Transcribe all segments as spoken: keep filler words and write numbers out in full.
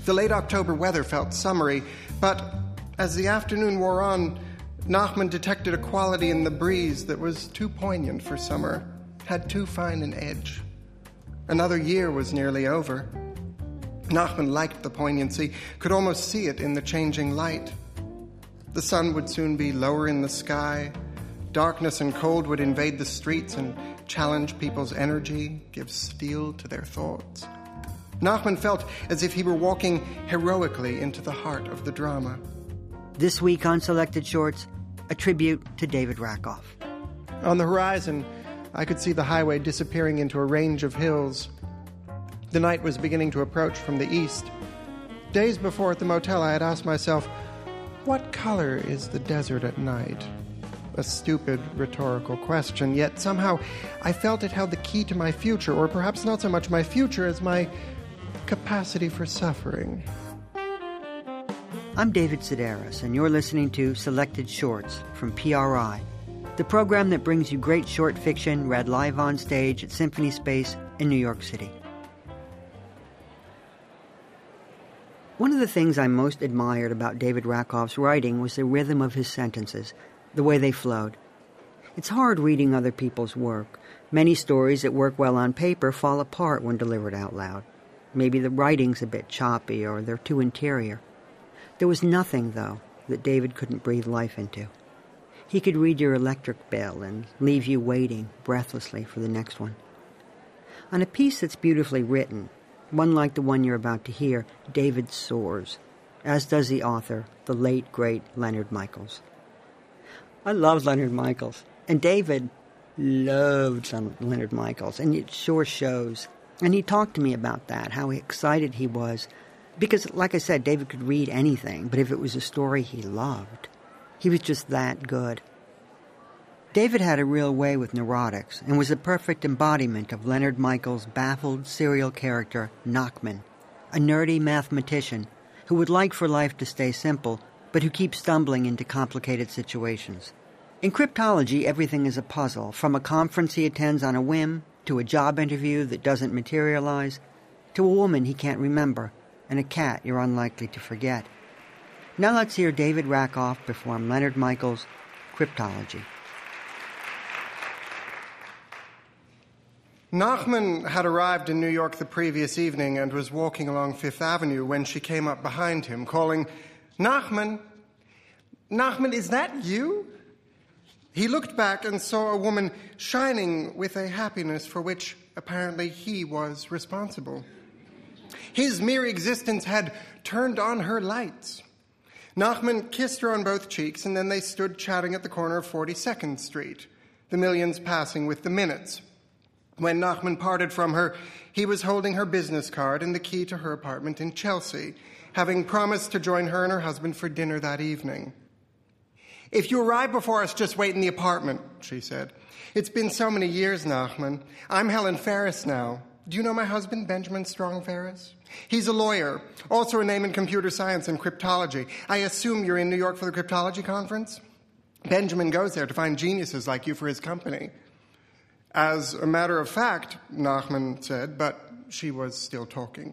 The late October weather felt summery, but as the afternoon wore on, Nachman detected a quality in the breeze that was too poignant for summer, had too fine an edge. Another year was nearly over. Nachman liked the poignancy, could almost see it in the changing light. The sun would soon be lower in the sky. Darkness and cold would invade the streets and challenge people's energy, give steel to their thoughts. Nachman felt as if he were walking heroically into the heart of the drama. This week on Selected Shorts, a tribute to David Rakoff. On the horizon, I could see the highway disappearing into a range of hills. The night was beginning to approach from the east. Days before at the motel, I had asked myself, what color is the desert at night? A stupid rhetorical question, yet somehow I felt it held the key to my future, or perhaps not so much my future as my capacity for suffering. I'm David Sedaris, and you're listening to Selected Shorts from P R I, the program that brings you great short fiction read live on stage at Symphony Space in New York City. One of the things I most admired about David Rakoff's writing was the rhythm of his sentences, the way they flowed. It's hard reading other people's work. Many stories that work well on paper fall apart when delivered out loud. Maybe the writing's a bit choppy or they're too interior. There was nothing, though, that David couldn't breathe life into. He could read your electric bill and leave you waiting breathlessly for the next one. On a piece that's beautifully written, one like the one you're about to hear, David soars, as does the author, the late, great Leonard Michaels. I love Leonard Michaels, and David loved Leonard Michaels, and it sure shows. And he talked to me about that, how excited he was. Because, like I said, David could read anything, but if it was a story he loved, he was just that good. David had a real way with neurotics and was a perfect embodiment of Leonard Michaels' baffled serial character, Nachman, a nerdy mathematician who would like for life to stay simple, but who keeps stumbling into complicated situations. In cryptology, everything is a puzzle, from a conference he attends on a whim, to a job interview that doesn't materialize, to a woman he can't remember, and a cat you're unlikely to forget. Now let's hear David Rakoff perform Leonard Michaels' Cryptology. Nachman had arrived in New York the previous evening and was walking along Fifth Avenue when she came up behind him, calling, "Nachman, Nachman, is that you?" He looked back and saw a woman shining with a happiness for which apparently he was responsible. His mere existence had turned on her lights. Nachman kissed her on both cheeks, and then they stood chatting at the corner of forty-second Street, the millions passing with the minutes. When Nachman parted from her, he was holding her business card and the key to her apartment in Chelsea, having promised to join her and her husband for dinner that evening. "If you arrive before us, just wait in the apartment," she said. "It's been so many years, Nachman. I'm Helen Ferris now. Do you know my husband, Benjamin Strong Ferris? He's a lawyer, also a name in computer science and cryptology. I assume you're in New York for the cryptology conference? Benjamin goes there to find geniuses like you for his company." "As a matter of fact," Nachman said, but she was still talking.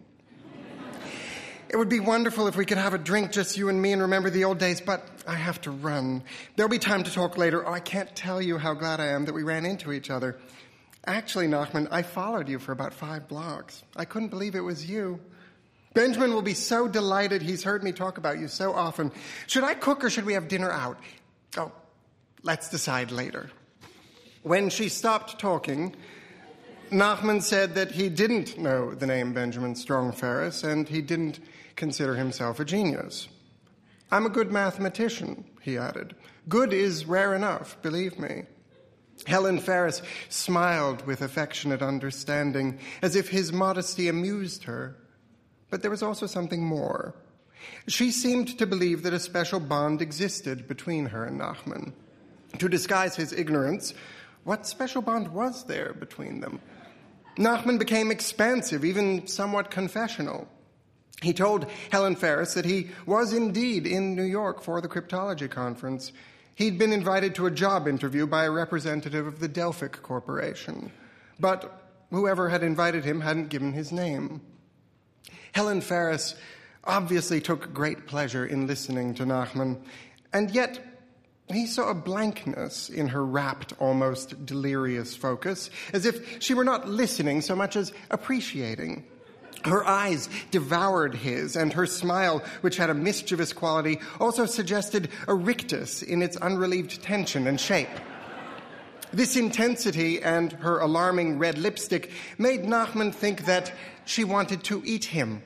"It would be wonderful if we could have a drink, just you and me, and remember the old days, but I have to run. There'll be time to talk later. Oh, I can't tell you how glad I am that we ran into each other. Actually, Nachman, I followed you for about five blocks. I couldn't believe it was you. Benjamin will be so delighted. He's heard me talk about you so often. Should I cook or should we have dinner out? Oh, let's decide later." When she stopped talking, Nachman said that he didn't know the name Benjamin Strong Ferris, and he didn't consider himself a genius. "I'm a good mathematician," he added. "Good is rare enough, believe me." Helen Ferris smiled with affectionate understanding, as if his modesty amused her. But there was also something more. She seemed to believe that a special bond existed between her and Nachman. To disguise his ignorance, what special bond was there between them? Nachman became expansive, even somewhat confessional. He told Helen Ferris that he was indeed in New York for the cryptology conference. He'd been invited to a job interview by a representative of the Delphic Corporation, but whoever had invited him hadn't given his name. Helen Ferris obviously took great pleasure in listening to Nachman, and yet he saw a blankness in her rapt, almost delirious focus, as if she were not listening so much as appreciating. Her eyes devoured his, and her smile, which had a mischievous quality, also suggested a rictus in its unrelieved tension and shape. This intensity and her alarming red lipstick made Nachman think that she wanted to eat him.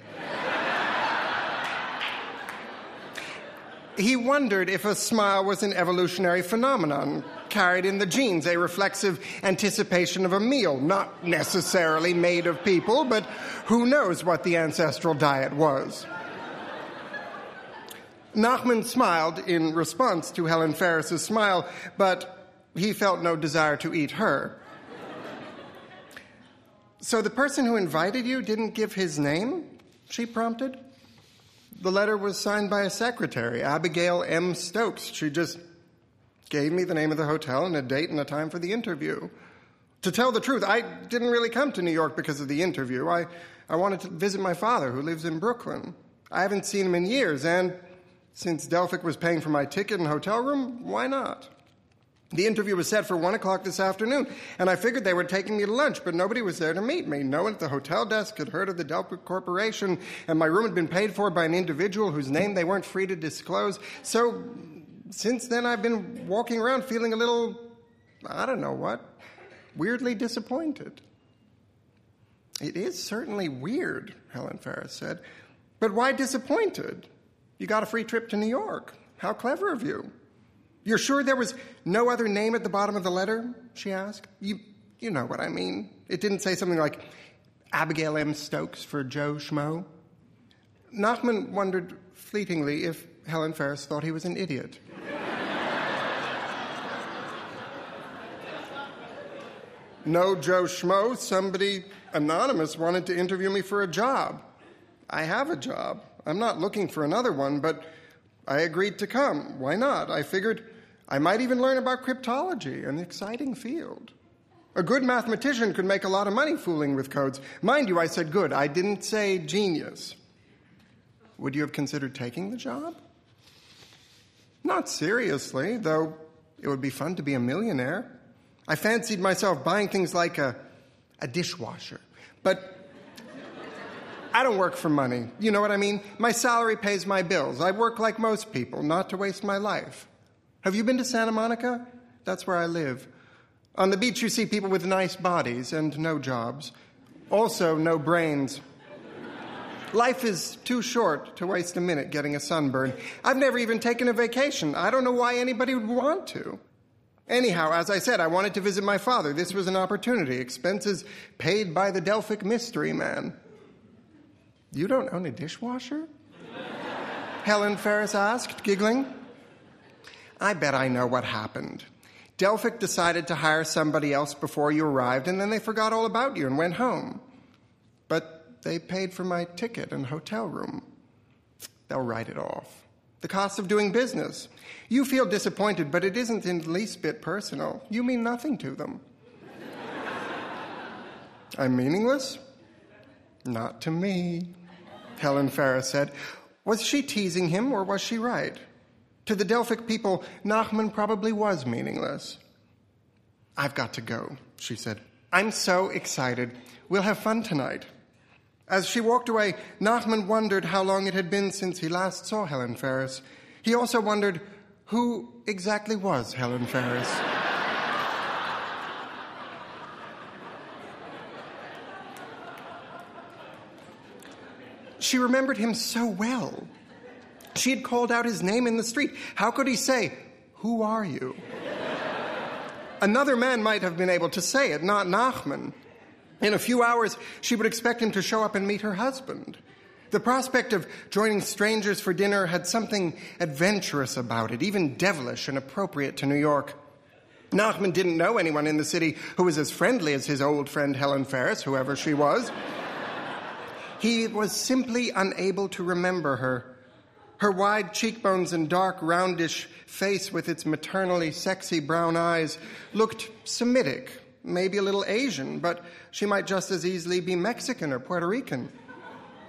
He wondered if a smile was an evolutionary phenomenon, carried in the genes, a reflexive anticipation of a meal, not necessarily made of people, but who knows what the ancestral diet was. Nachman smiled in response to Helen Ferris's smile, but he felt no desire to eat her. So the person who invited you didn't give his name? She prompted. The letter was signed by a secretary, Abigail M. Stokes. She just gave me the name of the hotel and a date and a time for the interview. To tell the truth, I didn't really come to New York because of the interview. I, I wanted to visit my father, who lives in Brooklyn. I haven't seen him in years, and since Delphic was paying for my ticket and hotel room, why not? The interview was set for one o'clock this afternoon, and I figured they were taking me to lunch, but nobody was there to meet me. No one at the hotel desk had heard of the Delphic Corporation, and my room had been paid for by an individual whose name they weren't free to disclose. So since then, I've been walking around feeling a little, I don't know what, weirdly disappointed. It is certainly weird, Helen Ferris said. But why disappointed? You got a free trip to New York. How clever of you. You're sure there was no other name at the bottom of the letter? She asked. You you know what I mean. It didn't say something like Abigail M. Stokes for Joe Schmo. Nachman wondered fleetingly if Helen Ferris thought he was an idiot. No Joe Schmo. Somebody anonymous wanted to interview me for a job. I have a job. I'm not looking for another one, but I agreed to come. Why not? I figured I might even learn about cryptology, an exciting field. A good mathematician could make a lot of money fooling with codes. Mind you, I said good. I didn't say genius. Would you have considered taking the job? Not seriously, though it would be fun to be a millionaire. I fancied myself buying things like a, a dishwasher. But I don't work for money. You know what I mean? My salary pays my bills. I work like most people, not to waste my life. Have you been to Santa Monica? That's where I live. On the beach, you see people with nice bodies and no jobs. Also, no brains. Life is too short to waste a minute getting a sunburn. I've never even taken a vacation. I don't know why anybody would want to. Anyhow, as I said, I wanted to visit my father. This was an opportunity. Expenses paid by the Delphic mystery man. You don't own a dishwasher? Helen Ferris asked, giggling. I bet I know what happened. Delphic decided to hire somebody else before you arrived, and then they forgot all about you and went home. But they paid for my ticket and hotel room. They'll write it off. The cost of doing business. You feel disappointed, but it isn't in the least bit personal. You mean nothing to them. I'm meaningless? Not to me, Helen Ferris said. Was she teasing him, or was she right? To the Delphic people, Nachman probably was meaningless. I've got to go, she said. I'm so excited. We'll have fun tonight. As she walked away, Nachman wondered how long it had been since he last saw Helen Ferris. He also wondered who exactly was Helen Ferris. She remembered him so well. She had called out his name in the street. How could he say, "Who are you?" Another man might have been able to say it, not Nachman. In a few hours, she would expect him to show up and meet her husband. The prospect of joining strangers for dinner had something adventurous about it, even devilish and appropriate to New York. Nachman didn't know anyone in the city who was as friendly as his old friend Helen Ferris, whoever she was. He was simply unable to remember her. Her wide cheekbones and dark, roundish face with its maternally sexy brown eyes looked Semitic, maybe a little Asian, but she might just as easily be Mexican or Puerto Rican.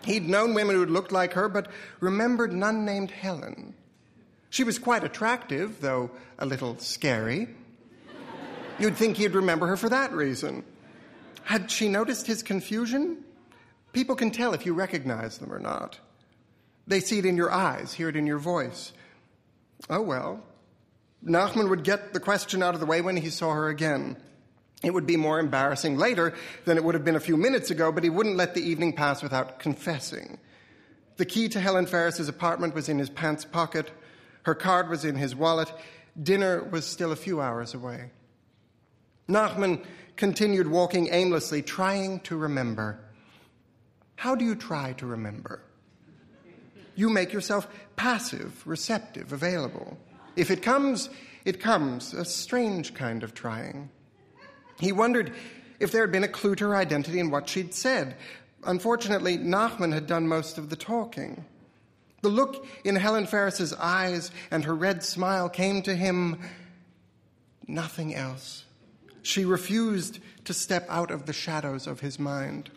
He'd known women who'd looked like her, but remembered none named Helen. She was quite attractive, though a little scary. You'd think he'd remember her for that reason. Had she noticed his confusion? People can tell if you recognize them or not. They see it in your eyes, hear it in your voice. Oh, well. Nachman would get the question out of the way when he saw her again. It would be more embarrassing later than it would have been a few minutes ago, but he wouldn't let the evening pass without confessing. The key to Helen Ferris's apartment was in his pants pocket. Her card was in his wallet. Dinner was still a few hours away. Nachman continued walking aimlessly, trying to remember. How do you try to remember? You make yourself passive, receptive, available. If it comes, it comes, a strange kind of trying. He wondered if there had been a clue to her identity in what she'd said. Unfortunately, Nachman had done most of the talking. The look in Helen Ferris's eyes and her red smile came to him. Nothing else. She refused to step out of the shadows of his mind.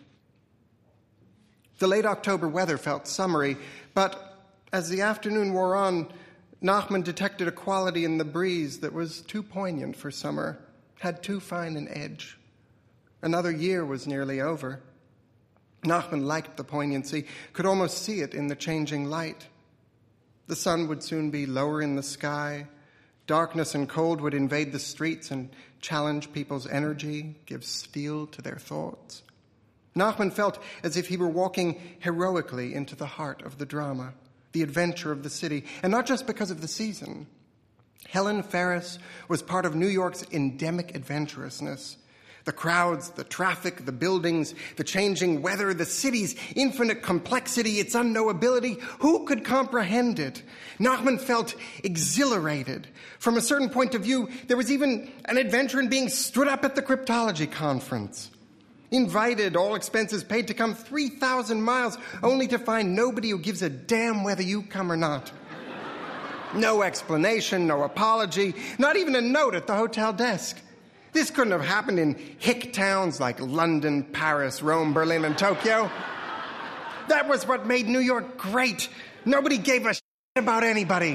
The late October weather felt summery, but as the afternoon wore on, Nachman detected a quality in the breeze that was too poignant for summer, had too fine an edge. Another year was nearly over. Nachman liked the poignancy, could almost see it in the changing light. The sun would soon be lower in the sky. Darkness and cold would invade the streets and challenge people's energy, give steel to their thoughts. Nachman felt as if he were walking heroically into the heart of the drama, the adventure of the city, and not just because of the season. Helen Ferris was part of New York's endemic adventurousness. The crowds, the traffic, the buildings, the changing weather, the city's infinite complexity, its unknowability. Who could comprehend it? Nachman felt exhilarated. From a certain point of view, there was even an adventure in being stood up at the cryptology conference. Invited, all expenses paid, to come three thousand miles, only to find nobody who gives a damn whether you come or not. No explanation, no apology, not even a note at the hotel desk. This couldn't have happened in hick towns like London, Paris, Rome, Berlin, and Tokyo. That was what made New York great. Nobody gave a shit about anybody.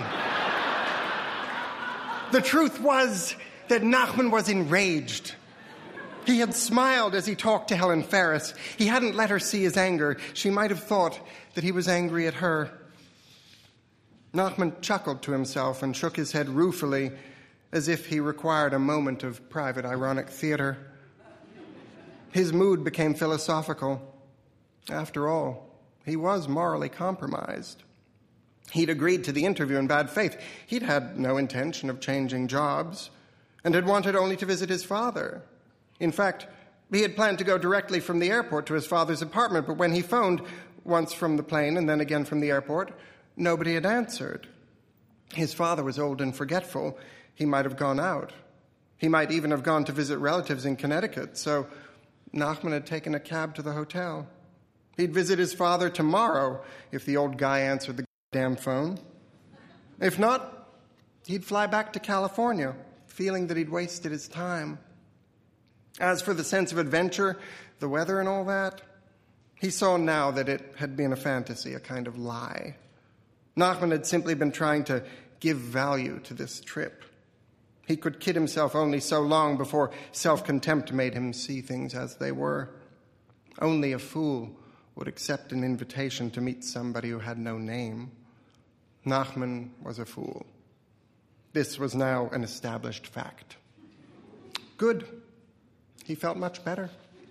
The truth was that Nachman was enraged. He had smiled as he talked to Helen Ferris. He hadn't let her see his anger. She might have thought that he was angry at her. Nachman chuckled to himself and shook his head ruefully, as if he required a moment of private ironic theater. His mood became philosophical. After all, he was morally compromised. He'd agreed to the interview in bad faith. He'd had no intention of changing jobs and had wanted only to visit his father. In fact, he had planned to go directly from the airport to his father's apartment, but when he phoned, once from the plane and then again from the airport, nobody had answered. His father was old and forgetful. He might have gone out. He might even have gone to visit relatives in Connecticut, so Nachman had taken a cab to the hotel. He'd visit his father tomorrow if the old guy answered the damn phone. If not, he'd fly back to California, feeling that he'd wasted his time. As for the sense of adventure, the weather and all that, he saw now that it had been a fantasy, a kind of lie. Nachman had simply been trying to give value to this trip. He could kid himself only so long before self-contempt made him see things as they were. Only a fool would accept an invitation to meet somebody who had no name. Nachman was a fool. This was now an established fact. Good. He felt much better.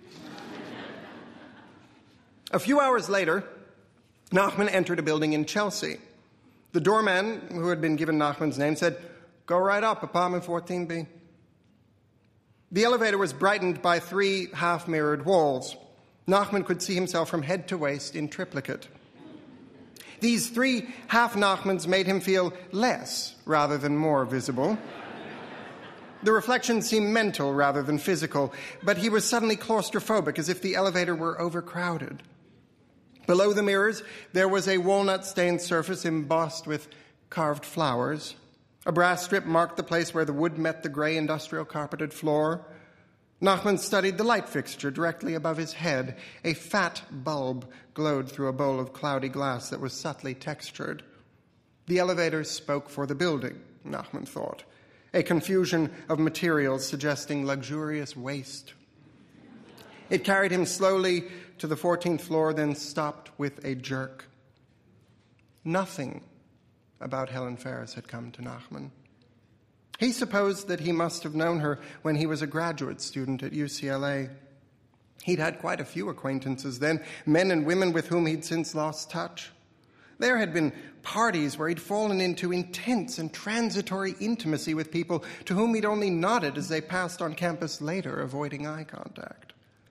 A few hours later, Nachman entered a building in Chelsea. The doorman, who had been given Nachman's name, said, "Go right up, apartment fourteen B." The elevator was brightened by three half-mirrored walls. Nachman could see himself from head to waist in triplicate. These three half-Nachmans made him feel less rather than more visible. The reflection seemed mental rather than physical, but he was suddenly claustrophobic, as if the elevator were overcrowded. Below the mirrors, there was a walnut-stained surface embossed with carved flowers. A brass strip marked the place where the wood met the gray industrial carpeted floor. Nachman studied the light fixture directly above his head. A fat bulb glowed through a bowl of cloudy glass that was subtly textured. The elevator spoke for the building, Nachman thought, a confusion of materials suggesting luxurious waste. It carried him slowly to the fourteenth floor, then stopped with a jerk. Nothing about Helen Ferris had come to Nachman. He supposed that he must have known her when he was a graduate student at U C L A. He'd had quite a few acquaintances then, men and women with whom he'd since lost touch. There had been parties where he'd fallen into intense and transitory intimacy with people to whom he'd only nodded as they passed on campus later, avoiding eye contact.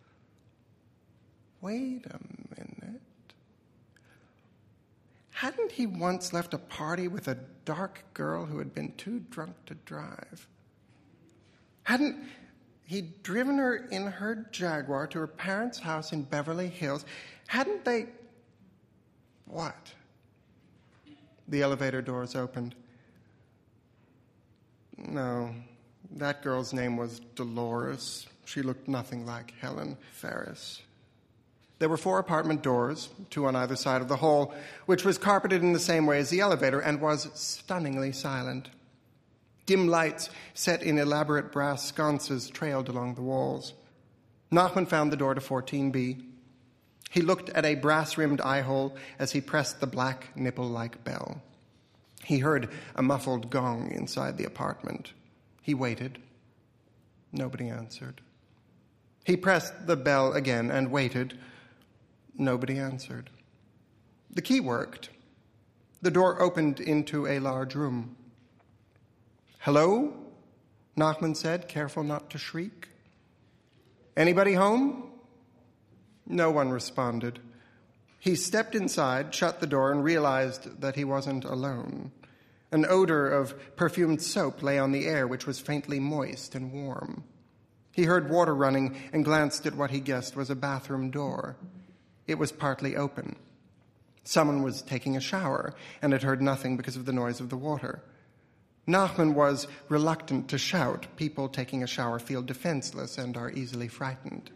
Wait a minute. Hadn't he once left a party with a dark girl who had been too drunk to drive? Hadn't he driven her in her Jaguar to her parents' house in Beverly Hills? Hadn't they... What? The elevator doors opened. No, that girl's name was Dolores. She looked nothing like Helen Ferris. There were four apartment doors, two on either side of the hall, which was carpeted in the same way as the elevator and was stunningly silent. Dim lights set in elaborate brass sconces trailed along the walls. Nachman found the door to fourteen B. He looked at a brass-rimmed eye-hole as he pressed the black nipple-like bell. He heard a muffled gong inside the apartment. He waited. Nobody answered. He pressed the bell again and waited. Nobody answered. The key worked. The door opened into a large room. "Hello?" Nachman said, careful not to shriek. "Anybody home?" No one responded. He stepped inside, shut the door, and realized that he wasn't alone. An odor of perfumed soap lay on the air, which was faintly moist and warm. He heard water running and glanced at what he guessed was a bathroom door. It was partly open. Someone was taking a shower and had heard nothing because of the noise of the water. Nachman was reluctant to shout. People taking a shower feel defenseless and are easily frightened.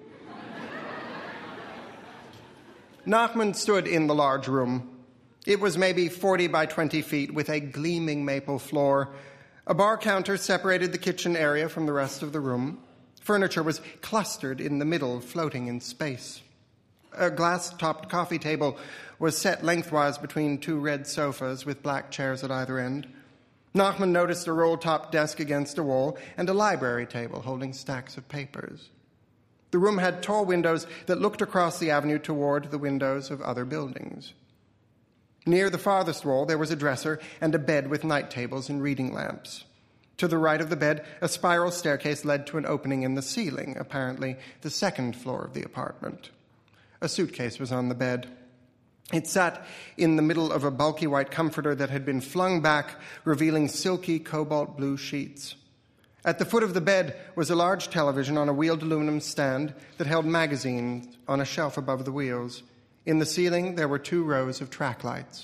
Nachman stood in the large room. It was maybe forty by twenty feet with a gleaming maple floor. A bar counter separated the kitchen area from the rest of the room. Furniture was clustered in the middle, floating in space. A glass-topped coffee table was set lengthwise between two red sofas with black chairs at either end. Nachman noticed a roll-top desk against a wall and a library table holding stacks of papers. The room had tall windows that looked across the avenue toward the windows of other buildings. Near the farthest wall, there was a dresser and a bed with night tables and reading lamps. To the right of the bed, a spiral staircase led to an opening in the ceiling, apparently the second floor of the apartment. A suitcase was on the bed. It sat in the middle of a bulky white comforter that had been flung back, revealing silky cobalt blue sheets. At the foot of the bed was a large television on a wheeled aluminum stand that held magazines on a shelf above the wheels. In the ceiling, there were two rows of track lights.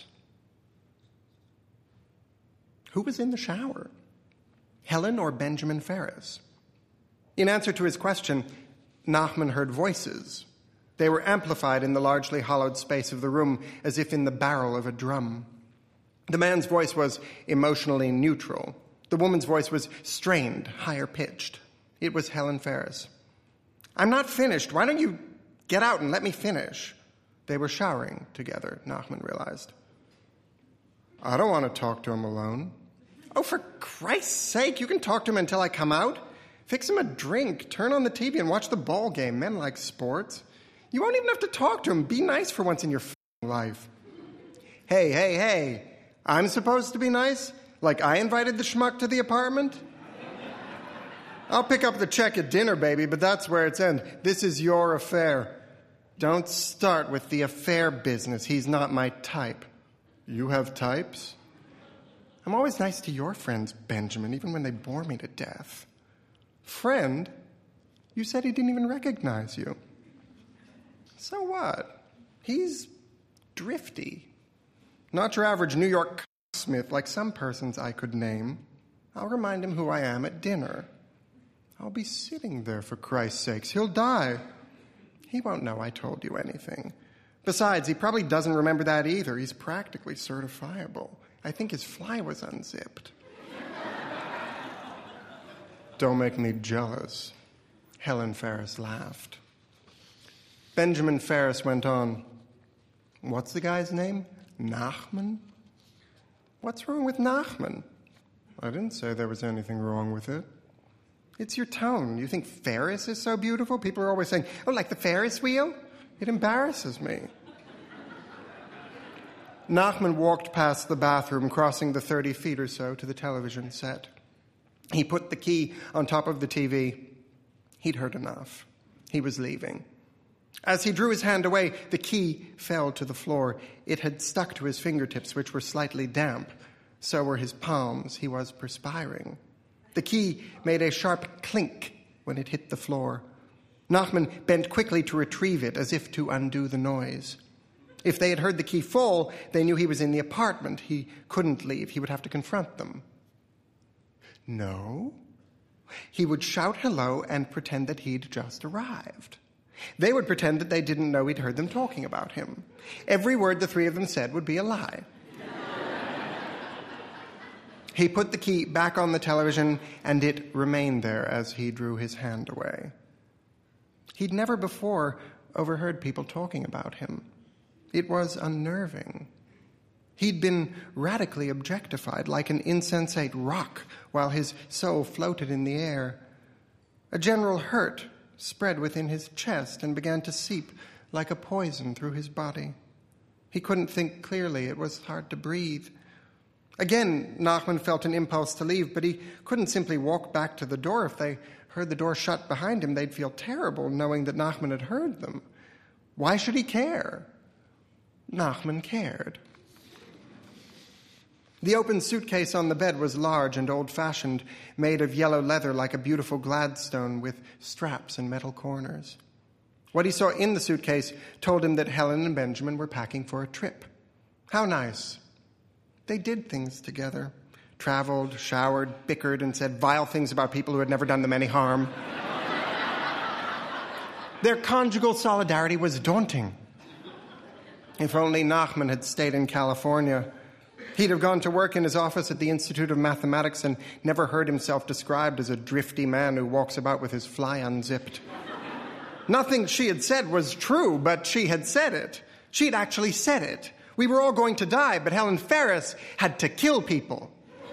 Who was in the shower? Helen or Benjamin Ferris? In answer to his question, Nachman heard voices. They were amplified in the largely hollowed space of the room, as if in the barrel of a drum. The man's voice was emotionally neutral. The woman's voice was strained, higher-pitched. It was Helen Ferris. "I'm not finished. Why don't you get out and let me finish?" They were showering together, Nachman realized. "I don't want to talk to him alone." "Oh, for Christ's sake, you can talk to him until I come out. Fix him a drink, turn on the T V, and watch the ball game. Men like sports. You won't even have to talk to him. Be nice for once in your f***ing life." Hey, hey, hey. I'm supposed to be nice? Like I invited the schmuck to the apartment? "I'll pick up the check at dinner, baby, but that's where it's end. This is your affair." "Don't start with the affair business. He's not my type." "You have types?" "I'm always nice to your friends, Benjamin, even when they bore me to death." "Friend? You said he didn't even recognize you." "So what? He's drifty. Not your average New York Smith like some persons I could name. I'll remind him who I am at dinner." I'll be sitting there, for Christ's sakes. He'll die. He won't know I told you anything. Besides, he probably doesn't remember that either. He's practically certifiable. I think his fly was unzipped. Don't make me jealous. Helen Ferris laughed. Benjamin Ferris went on. What's the guy's name? Nachman? What's wrong with Nachman? I didn't say there was anything wrong with it. It's your tone. You think Ferris is so beautiful? People are always saying, oh, like the Ferris wheel? It embarrasses me. Nachman walked past the bathroom, crossing the thirty feet or so to the television set. He put the key on top of the T V. He'd heard enough. He was leaving. As he drew his hand away, the key fell to the floor. It had stuck to his fingertips, which were slightly damp. So were his palms. He was perspiring. The key made a sharp clink when it hit the floor. Nachman bent quickly to retrieve it, as if to undo the noise. If they had heard the key fall, they knew he was in the apartment. He couldn't leave. He would have to confront them. No. He would shout hello and pretend that he'd just arrived. They would pretend that they didn't know he'd heard them talking about him. Every word the three of them said would be a lie. He put the key back on the television, and it remained there as he drew his hand away. He'd never before overheard people talking about him. It was unnerving. He'd been radically objectified, like an insensate rock, while his soul floated in the air. A general hurt spread within his chest and began to seep like a poison through his body. He couldn't think clearly. It was hard to breathe. Again, Nachman felt an impulse to leave, but he couldn't simply walk back to the door. If they heard the door shut behind him, they'd feel terrible knowing that Nachman had heard them. Why should he care? Nachman cared. The open suitcase on the bed was large and old-fashioned, made of yellow leather like a beautiful Gladstone with straps and metal corners. What he saw in the suitcase told him that Helen and Benjamin were packing for a trip. How nice. They did things together. Traveled, showered, bickered, and said vile things about people who had never done them any harm. Their conjugal solidarity was daunting. If only Nachman had stayed in California. He'd have gone to work in his office at the Institute of Mathematics and never heard himself described as a drifty man who walks about with his fly unzipped. Nothing she had said was true, but she had said it. She had actually said it. We were all going to die, but Helen Ferris had to kill people.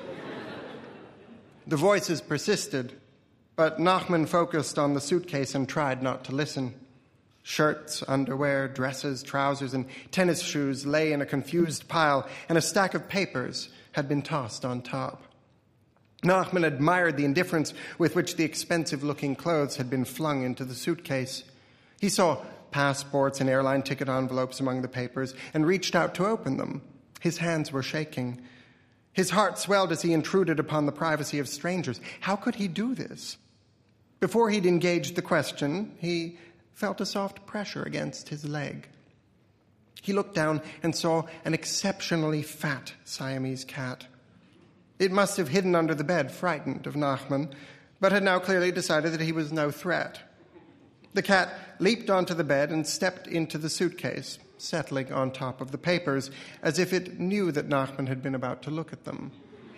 The voices persisted, but Nachman focused on the suitcase and tried not to listen. Shirts, underwear, dresses, trousers, and tennis shoes lay in a confused pile, and a stack of papers had been tossed on top. Nachman admired the indifference with which the expensive-looking clothes had been flung into the suitcase. He saw passports and airline ticket envelopes among the papers and reached out to open them. His hands were shaking. His heart swelled as he intruded upon the privacy of strangers. How could he do this? Before he'd engaged the question, he felt a soft pressure against his leg. He looked down and saw an exceptionally fat Siamese cat. It must have hidden under the bed, frightened of Nachman, but had now clearly decided that he was no threat. The cat leaped onto the bed and stepped into the suitcase, settling on top of the papers, as if it knew that Nachman had been about to look at them.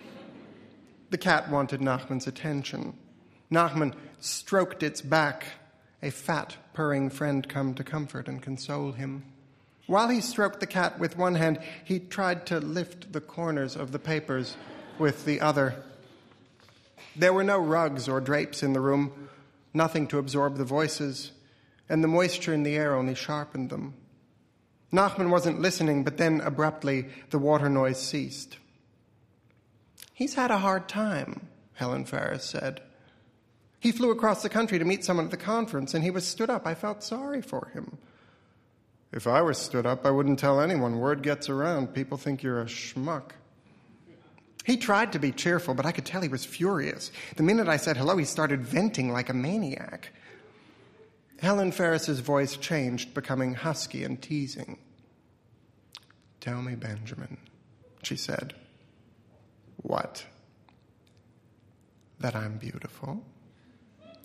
The cat wanted Nachman's attention. Nachman stroked its back, a fat, purring friend come to comfort and console him. While he stroked the cat with one hand, he tried to lift the corners of the papers with the other. There were no rugs or drapes in the room, nothing to absorb the voices, and the moisture in the air only sharpened them. Nachman wasn't listening, but then abruptly the water noise ceased. He's had a hard time, Helen Ferris said. He flew across the country to meet someone at the conference, and he was stood up. I felt sorry for him. If I were stood up, I wouldn't tell anyone. Word gets around. People think you're a schmuck. He tried to be cheerful, but I could tell he was furious. The minute I said hello, he started venting like a maniac. Helen Ferris's voice changed, becoming husky and teasing. Tell me, Benjamin, she said. What? That I'm beautiful?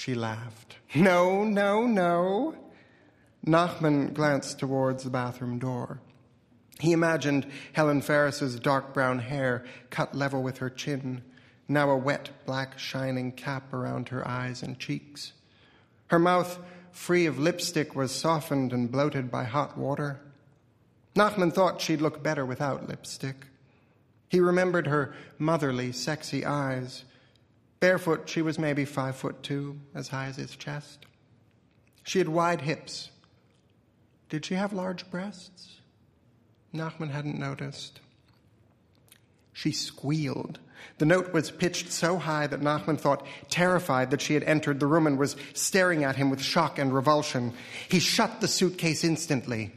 She laughed. No, no, no. Nachman glanced towards the bathroom door. He imagined Helen Ferris's dark brown hair cut level with her chin, now a wet, black, shining cap around her eyes and cheeks. Her mouth, free of lipstick, was softened and bloated by hot water. Nachman thought she'd look better without lipstick. He remembered her motherly, sexy eyes. Barefoot, she was maybe five foot two, as high as his chest. She had wide hips. Did she have large breasts? Nachman hadn't noticed. She squealed. The note was pitched so high that Nachman thought, terrified that she had entered the room and was staring at him with shock and revulsion. He shut the suitcase instantly.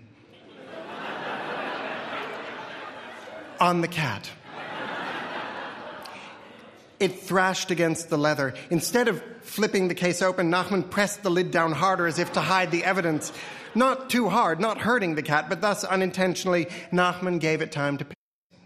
On the cat. It thrashed against the leather. Instead of flipping the case open, Nachman pressed the lid down harder as if to hide the evidence. Not too hard, not hurting the cat, but thus unintentionally, Nachman gave it time to piss.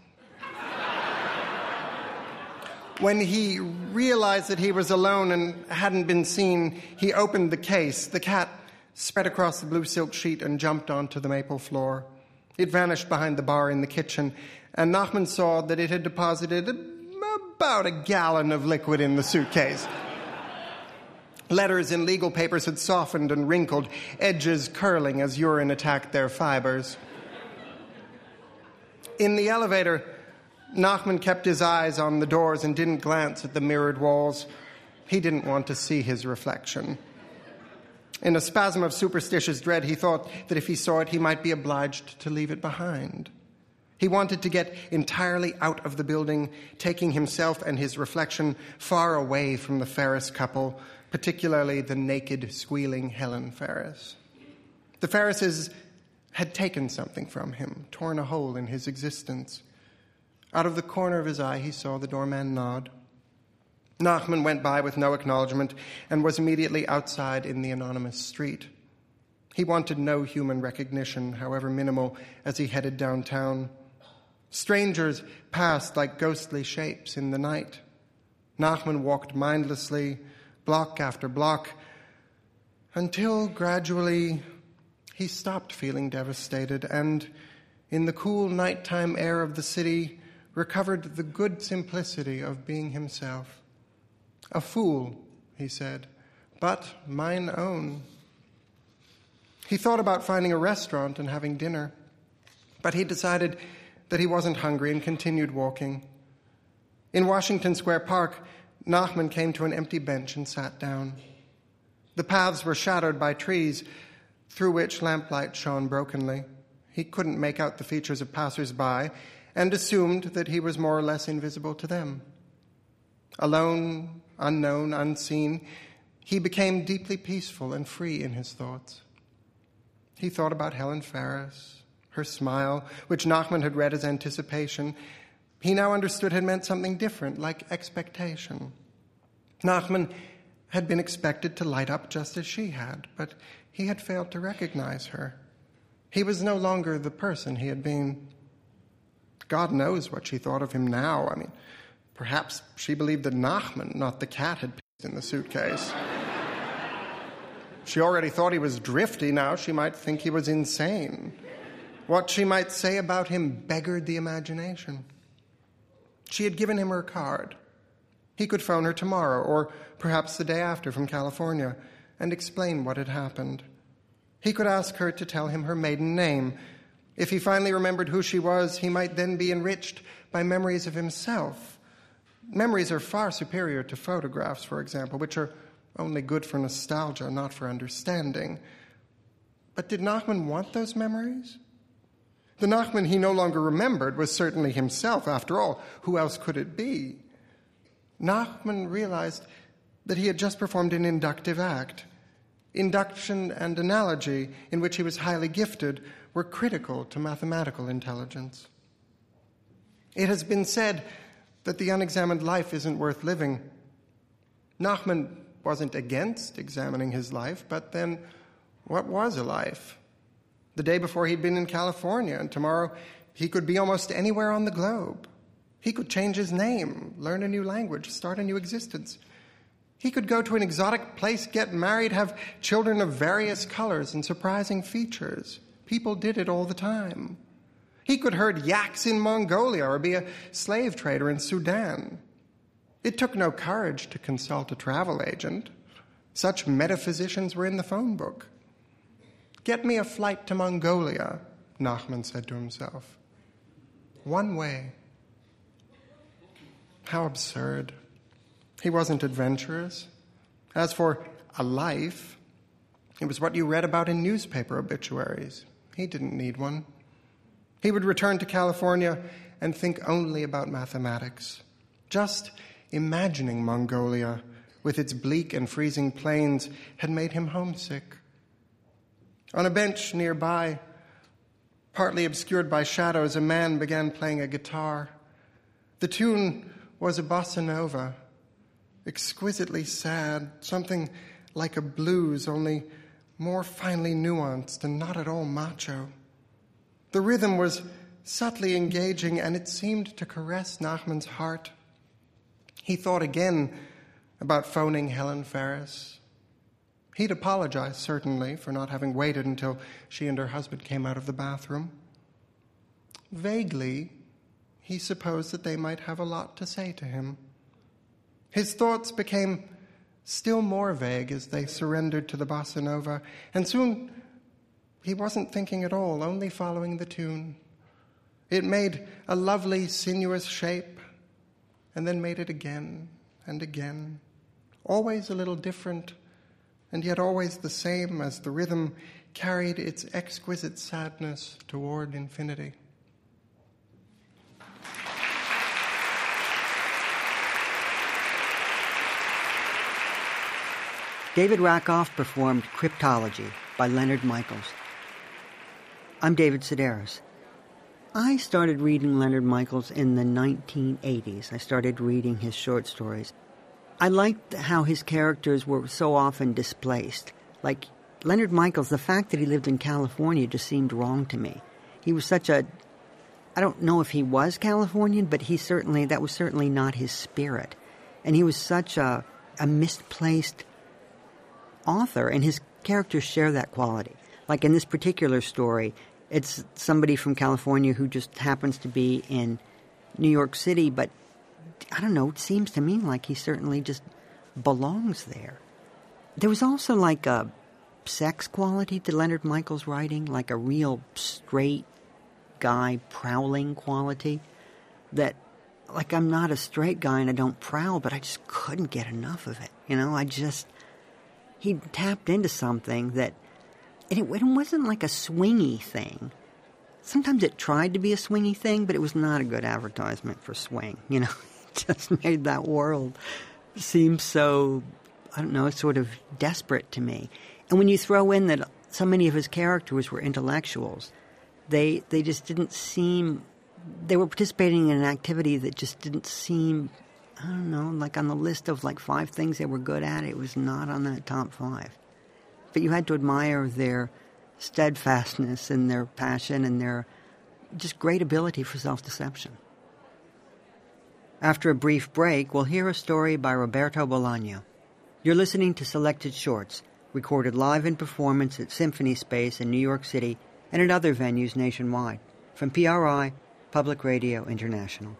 When he realized that he was alone and hadn't been seen, he opened the case. The cat spread across the blue silk sheet and jumped onto the maple floor. It vanished behind the bar in the kitchen, and Nachman saw that it had deposited about a gallon of liquid in the suitcase. Letters and legal papers had softened and wrinkled, edges curling as urine attacked their fibers. In the elevator, Nachman kept his eyes on the doors and didn't glance at the mirrored walls. He didn't want to see his reflection. In a spasm of superstitious dread, he thought that if he saw it, he might be obliged to leave it behind. He wanted to get entirely out of the building, taking himself and his reflection far away from the Ferris couple, particularly the naked, squealing Helen Ferris. The Ferrises had taken something from him, torn a hole in his existence. Out of the corner of his eye, he saw the doorman nod. Nachman went by with no acknowledgement and was immediately outside in the anonymous street. He wanted no human recognition, however minimal, as he headed downtown. Strangers passed like ghostly shapes in the night. Nachman walked mindlessly, block after block, until gradually he stopped feeling devastated and, in the cool nighttime air of the city, recovered the good simplicity of being himself. A fool, he said, but mine own. He thought about finding a restaurant and having dinner, but he decided that he wasn't hungry and continued walking. In Washington Square Park, Nachman came to an empty bench and sat down. The paths were shadowed by trees through which lamplight shone brokenly. He couldn't make out the features of passers-by and assumed that he was more or less invisible to them. Alone, unknown, unseen, he became deeply peaceful and free in his thoughts. He thought about Helen Ferris, her smile, which Nachman had read as anticipation. He now understood had meant something different, like expectation. Nachman had been expected to light up just as she had, but he had failed to recognize her. He was no longer the person he had been. God knows what she thought of him now. I mean, perhaps she believed that Nachman, not the cat, had pissed in the suitcase. She already thought he was drifty. Now she might think he was insane. What she might say about him beggared the imagination. She had given him her card. He could phone her tomorrow, or perhaps the day after from California, and explain what had happened. He could ask her to tell him her maiden name. If he finally remembered who she was, he might then be enriched by memories of himself. Memories are far superior to photographs, for example, which are only good for nostalgia, not for understanding. But did Nachman want those memories? The Nachman he no longer remembered was certainly himself. After all, who else could it be? Nachman realized that he had just performed an inductive act. Induction and analogy, in which he was highly gifted, were critical to mathematical intelligence. It has been said that the unexamined life isn't worth living. Nachman wasn't against examining his life, but then what was a life? The day before he'd been in California, and tomorrow he could be almost anywhere on the globe. He could change his name, learn a new language, start a new existence. He could go to an exotic place, get married, have children of various colors and surprising features. People did it all the time. He could herd yaks in Mongolia or be a slave trader in Sudan. It took no courage to consult a travel agent. Such metaphysicians were in the phone book. Get me a flight to Mongolia, Nachman said to himself. One way. How absurd. He wasn't adventurous. As for a life, it was what you read about in newspaper obituaries. He didn't need one. He would return to California and think only about mathematics. Just imagining Mongolia with its bleak and freezing plains had made him homesick. On a bench nearby, partly obscured by shadows, a man began playing a guitar. The tune was a bossa nova, exquisitely sad, something like a blues, only more finely nuanced and not at all macho. The rhythm was subtly engaging, and it seemed to caress Nachman's heart. He thought again about phoning Helen Ferris. He'd apologize, certainly, for not having waited until she and her husband came out of the bathroom. Vaguely, he supposed that they might have a lot to say to him. His thoughts became still more vague as they surrendered to the bossa nova, and soon he wasn't thinking at all, only following the tune. It made a lovely, sinuous shape, and then made it again and again, always a little different, and yet always the same as the rhythm carried its exquisite sadness toward infinity. David Rakoff performed Cryptology by Leonard Michaels. I'm David Sedaris. I started reading Leonard Michaels in the nineteen eighties. I started reading his short stories. I liked how his characters were so often displaced. Like Leonard Michaels, the fact that he lived in California just seemed wrong to me. He was such a... I don't know if he was Californian, but he certainly, that was certainly not his spirit. And he was such a, a misplaced author, and his characters share that quality. Like in this particular story, it's somebody from California who just happens to be in New York City, but I don't know, it seems to me like he certainly just belongs there. There was also like a sex quality to Leonard Michaels' writing, like a real straight guy prowling quality that, like, I'm not a straight guy and I don't prowl, but I just couldn't get enough of it. You know, I just... He tapped into something that, and it, it wasn't like a swingy thing. Sometimes it tried to be a swingy thing, but it was not a good advertisement for swing. You know, it just made that world seem so, I don't know, sort of desperate to me. And when you throw in that so many of his characters were intellectuals, they they just didn't seem, they were participating in an activity that just didn't seem, I don't know, like on the list of like five things they were good at, it was not on that top five. But you had to admire their steadfastness and their passion and their just great ability for self-deception. After a brief break, we'll hear a story by Roberto Bolaño. You're listening to Selected Shorts, recorded live in performance at Symphony Space in New York City and at other venues nationwide. From P R I, Public Radio International.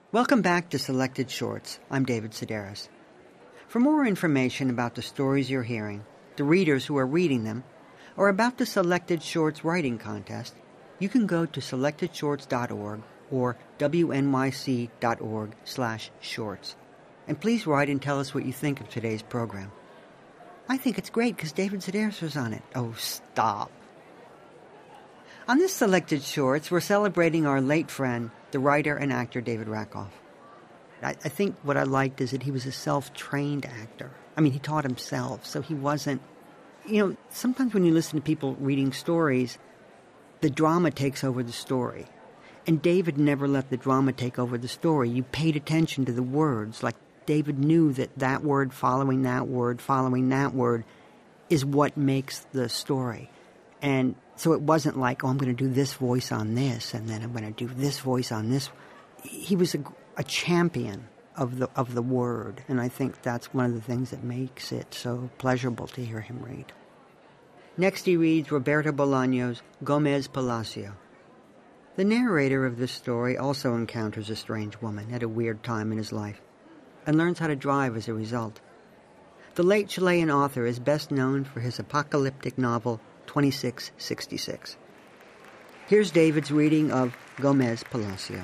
Welcome back to Selected Shorts. I'm David Sedaris. For more information about the stories you're hearing, the readers who are reading them, or about the Selected Shorts writing contest, you can go to selected shorts dot org or w n y c dot org slash shorts. And please write and tell us what you think of today's program. I think it's great because David Sedaris was on it. Oh, stop. On this Selected Shorts, we're celebrating our late friend, the writer and actor David Rakoff. I, I think what I liked is that he was a self-trained actor. I mean, he taught himself, so he wasn't... You know, sometimes when you listen to people reading stories, the drama takes over the story. And David never let the drama take over the story. You paid attention to the words. Like, David knew that that word following that word following that word is what makes the story. And so it wasn't like, oh, I'm going to do this voice on this, and then I'm going to do this voice on this. He was a, a champion of the of the word, and I think that's one of the things that makes it so pleasurable to hear him read. Next he reads Roberto Bolaño's Gomez Palacio. The narrator of this story also encounters a strange woman at a weird time in his life, and learns how to drive as a result. The late Chilean author is best known for his apocalyptic novel twenty-six sixty-six. Here's David's reading of Gomez Palacio.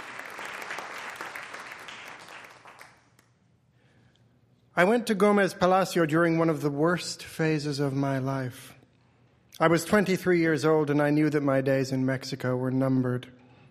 I went to Gomez Palacio during one of the worst phases of my life. I was twenty-three years old, and I knew that my days in Mexico were numbered.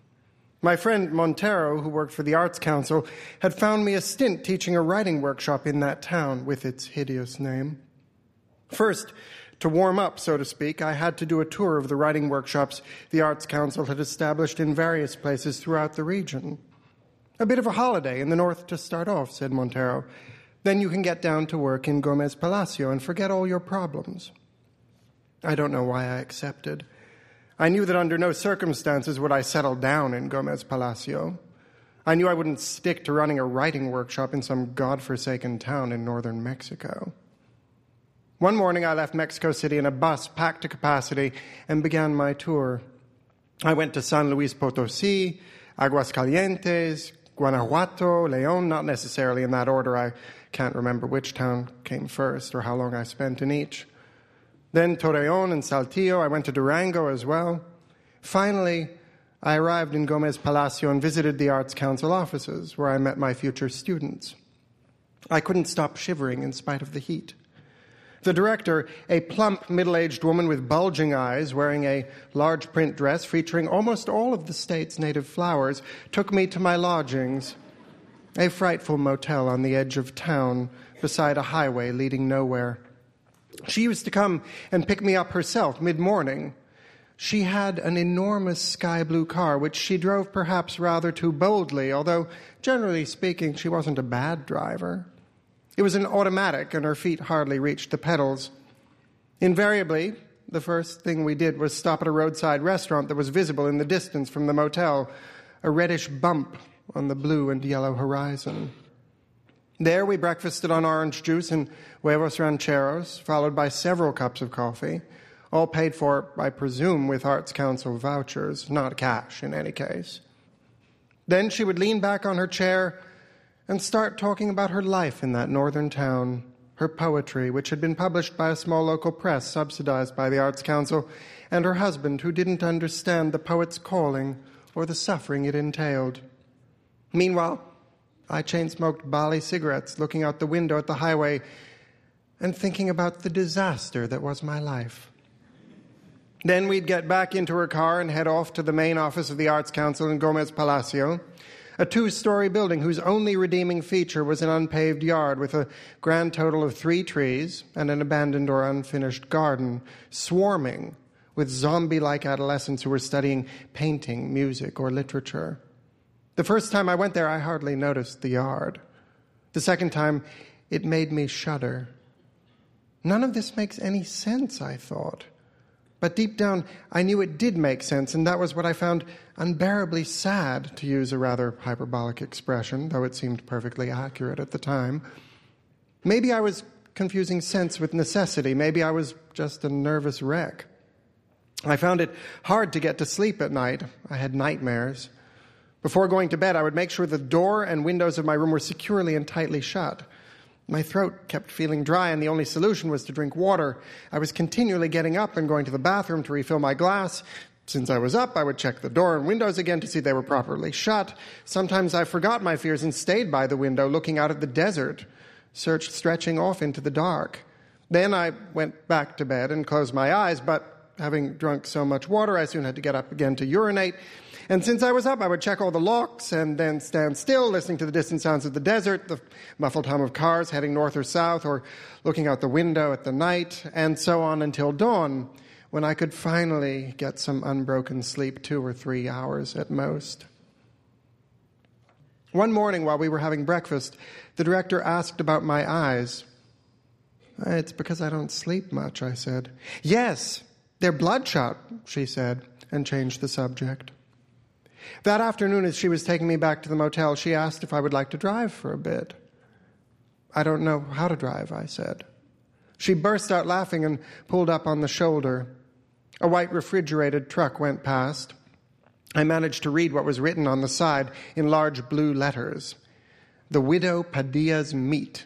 My friend Montero, who worked for the Arts Council, had found me a stint teaching a writing workshop in that town with its hideous name. First, to warm up, so to speak, I had to do a tour of the writing workshops the Arts Council had established in various places throughout the region. A bit of a holiday in the north to start off, said Montero. Then you can get down to work in Gomez Palacio and forget all your problems. I don't know why I accepted. I knew that under no circumstances would I settle down in Gomez Palacio. I knew I wouldn't stick to running a writing workshop in some godforsaken town in northern Mexico. One morning I left Mexico City in a bus packed to capacity and began my tour. I went to San Luis Potosí, Aguascalientes, Guanajuato, León, not necessarily in that order. I can't remember which town came first or how long I spent in each. Then Torreón and Saltillo. I went to Durango as well. Finally, I arrived in Gomez Palacio and visited the Arts Council offices, where I met my future students. I couldn't stop shivering in spite of the heat. The director, a plump, middle-aged woman with bulging eyes, wearing a large print dress featuring almost all of the state's native flowers, took me to my lodgings, a frightful motel on the edge of town beside a highway leading nowhere. She used to come and pick me up herself mid-morning. She had an enormous sky-blue car, which she drove perhaps rather too boldly, although, generally speaking, she wasn't a bad driver. It was an automatic, and her feet hardly reached the pedals. Invariably, the first thing we did was stop at a roadside restaurant that was visible in the distance from the motel, a reddish bump on the blue and yellow horizon. There we breakfasted on orange juice and huevos rancheros, followed by several cups of coffee, all paid for, I presume, with Arts Council vouchers, not cash in any case. Then she would lean back on her chair and start talking about her life in that northern town, her poetry, which had been published by a small local press subsidized by the Arts Council, and her husband, who didn't understand the poet's calling or the suffering it entailed. Meanwhile, I chain-smoked Bali cigarettes, looking out the window at the highway and thinking about the disaster that was my life. Then we'd get back into her car and head off to the main office of the Arts Council in Gomez Palacio, a two-story building whose only redeeming feature was an unpaved yard with a grand total of three trees and an abandoned or unfinished garden, swarming with zombie-like adolescents who were studying painting, music, or literature. The first time I went there, I hardly noticed the yard. The second time, it made me shudder. None of this makes any sense, I thought. But deep down, I knew it did make sense, and that was what I found unbearably sad, to use a rather hyperbolic expression, though it seemed perfectly accurate at the time. Maybe I was confusing sense with necessity. Maybe I was just a nervous wreck. I found it hard to get to sleep at night. I had nightmares. Before going to bed, I would make sure the door and windows of my room were securely and tightly shut. My throat kept feeling dry, and the only solution was to drink water. I was continually getting up and going to the bathroom to refill my glass. Since I was up, I would check the door and windows again to see they were properly shut. Sometimes I forgot my fears and stayed by the window, looking out at the desert, searched stretching off into the dark. Then I went back to bed and closed my eyes, but having drunk so much water, I soon had to get up again to urinate. And since I was up, I would check all the locks and then stand still, listening to the distant sounds of the desert, the muffled hum of cars heading north or south, or looking out the window at the night, and so on until dawn, when I could finally get some unbroken sleep, two or three hours at most. One morning while we were having breakfast, the director asked about my eyes. "It's because I don't sleep much," I said. "Yes, they're bloodshot," she said, and changed the subject. That afternoon, as she was taking me back to the motel, she asked if I would like to drive for a bit. "I don't know how to drive," I said. She burst out laughing and pulled up on the shoulder. A white refrigerated truck went past. I managed to read what was written on the side in large blue letters. "The Widow Padilla's Meat."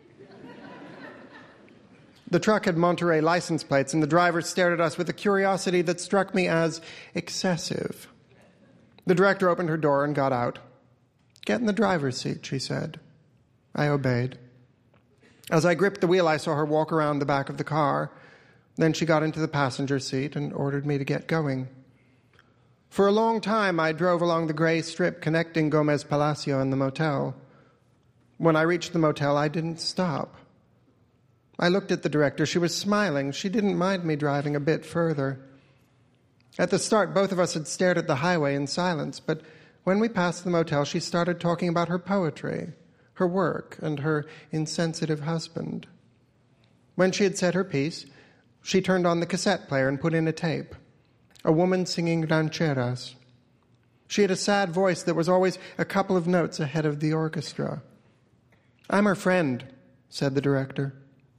The truck had Monterey license plates, and the driver stared at us with a curiosity that struck me as excessive. The director opened her door and got out. "Get in the driver's seat," she said. I obeyed. As I gripped the wheel, I saw her walk around the back of the car. Then she got into the passenger seat and ordered me to get going. For a long time, I drove along the gray strip connecting Gomez Palacio and the motel. When I reached the motel, I didn't stop. I looked at the director. She was smiling. She didn't mind me driving a bit further. At the start, both of us had stared at the highway in silence, but when we passed the motel, she started talking about her poetry, her work, and her insensitive husband. When she had said her piece, she turned on the cassette player and put in a tape, a woman singing rancheras. She had a sad voice that was always a couple of notes ahead of the orchestra. "I'm her friend," said the director.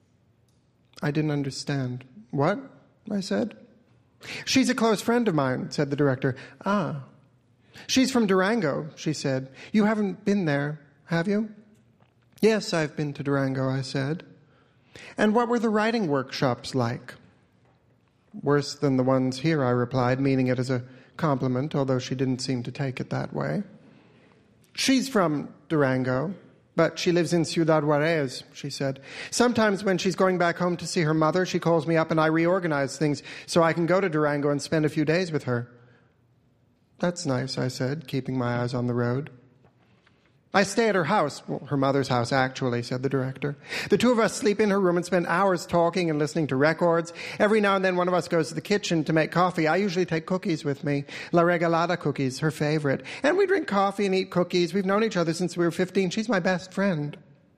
I didn't understand. "What?" I said. "She's a close friend of mine," said the director. "Ah. She's from Durango," she said. "You haven't been there, have you?" "Yes, I've been to Durango," I said. "And what were the writing workshops like?" "Worse than the ones here," I replied, meaning it as a compliment, although she didn't seem to take it that way. "She's from Durango, but she lives in Ciudad Juarez," she said. "Sometimes when she's going back home to see her mother, she calls me up and I reorganize things so I can go to Durango and spend a few days with her." "That's nice," I said, keeping my eyes on the road. "I stay at her house," well, her mother's house, actually, said the director. "The two of us sleep in her room and spend hours talking and listening to records. Every now and then one of us goes to the kitchen to make coffee. I usually take cookies with me, La Regalada cookies, her favorite. And we drink coffee and eat cookies. We've known each other since we were fifteen. She's my best friend."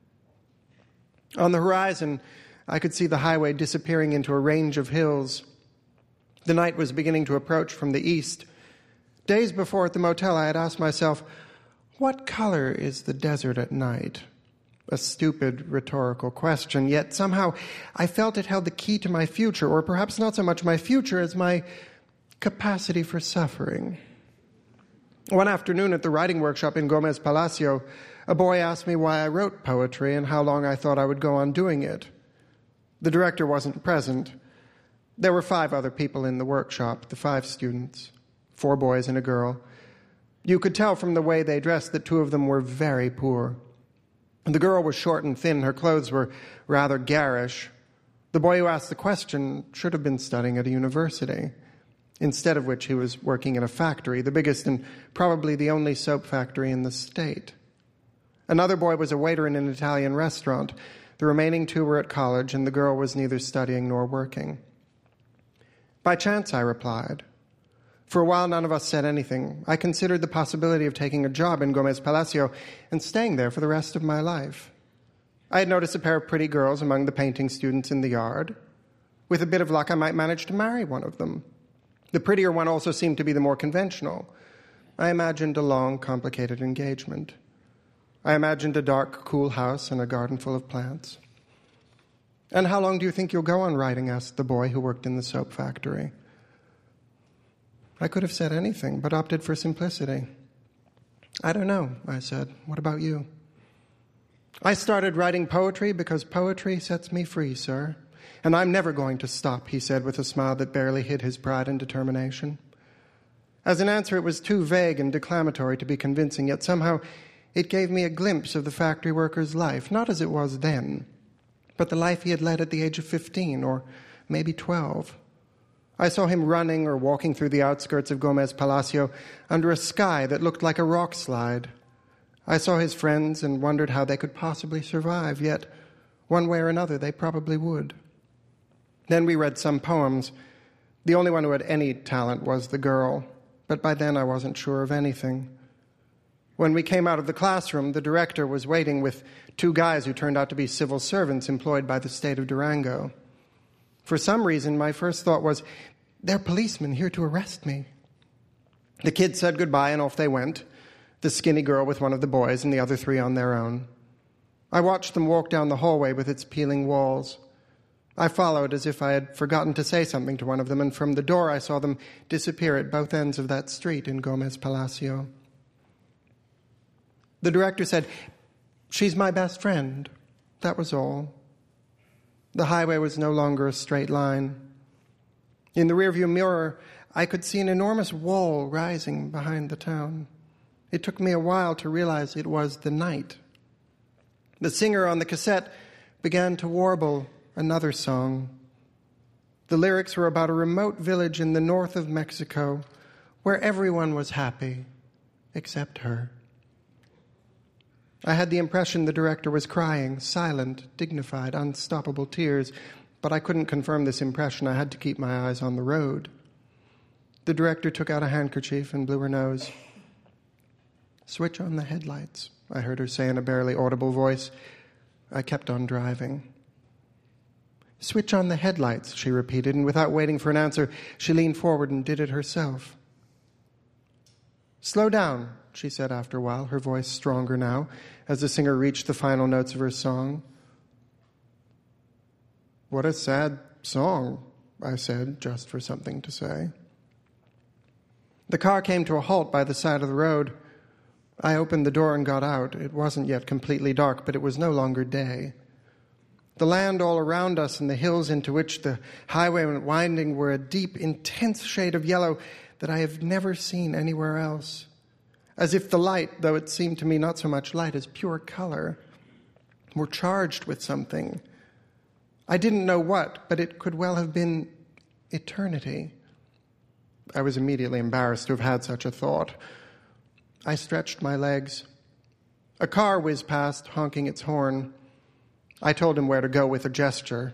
On the horizon, I could see the highway disappearing into a range of hills. The night was beginning to approach from the east. Days before at the motel, I had asked myself, what color is the desert at night? A stupid rhetorical question, yet somehow I felt it held the key to my future, or perhaps not so much my future as my capacity for suffering. One afternoon at the writing workshop in Gomez Palacio, a boy asked me why I wrote poetry and how long I thought I would go on doing it. The director wasn't present. There were five other people in the workshop, the five students, four boys and a girl. You could tell from the way they dressed that two of them were very poor. The girl was short and thin. Her clothes were rather garish. The boy who asked the question should have been studying at a university, instead of which he was working in a factory, the biggest and probably the only soap factory in the state. Another boy was a waiter in an Italian restaurant. The remaining two were at college, and the girl was neither studying nor working. By chance, I replied. For a while, none of us said anything. I considered the possibility of taking a job in Gomez Palacio and staying there for the rest of my life. I had noticed a pair of pretty girls among the painting students in the yard. With a bit of luck, I might manage to marry one of them. The prettier one also seemed to be the more conventional. I imagined a long, complicated engagement. I imagined a dark, cool house and a garden full of plants. "And how long do you think you'll go on writing?" asked the boy who worked in the soap factory. I could have said anything, but opted for simplicity. I don't know, I said. What about you? I started writing poetry because poetry sets me free, sir. And I'm never going to stop, he said with a smile that barely hid his pride and determination. As an answer, it was too vague and declamatory to be convincing, yet somehow it gave me a glimpse of the factory worker's life, not as it was then, but the life he had led at the age of fifteen or maybe twelve. I saw him running or walking through the outskirts of Gomez Palacio under a sky that looked like a rock slide. I saw his friends and wondered how they could possibly survive, yet one way or another they probably would. Then we read some poems. The only one who had any talent was the girl, but by then I wasn't sure of anything. When we came out of the classroom, the director was waiting with two guys who turned out to be civil servants employed by the state of Durango. For some reason, my first thought was, they're policemen here to arrest me. The kids said goodbye and off they went, the skinny girl with one of the boys and the other three on their own. I watched them walk down the hallway with its peeling walls. I followed as if I had forgotten to say something to one of them, and from the door I saw them disappear at both ends of that street in Gomez Palacio. The director said, "She's my best friend." That was all. The highway was no longer a straight line. In the rearview mirror, I could see an enormous wall rising behind the town. It took me a while to realize it was the night. The singer on the cassette began to warble another song. The lyrics were about a remote village in the north of Mexico where everyone was happy except her. I had the impression the director was crying, silent, dignified, unstoppable tears, but I couldn't confirm this impression. I had to keep my eyes on the road. The director took out a handkerchief and blew her nose. "Switch on the headlights," I heard her say in a barely audible voice. I kept on driving. "Switch on the headlights," she repeated, and without waiting for an answer, she leaned forward and did it herself. "Slow down," she said after a while, her voice stronger now, as the singer reached the final notes of her song. "What a sad song," I said, just for something to say. The car came to a halt by the side of the road. I opened the door and got out. It wasn't yet completely dark, but it was no longer day. The land all around us and the hills into which the highway went winding were a deep, intense shade of yellow that I have never seen anywhere else. As if the light, though it seemed to me not so much light as pure color, were charged with something. I didn't know what, but it could well have been eternity. I was immediately embarrassed to have had such a thought. I stretched my legs. A car whizzed past, honking its horn. I told him where to go with a gesture.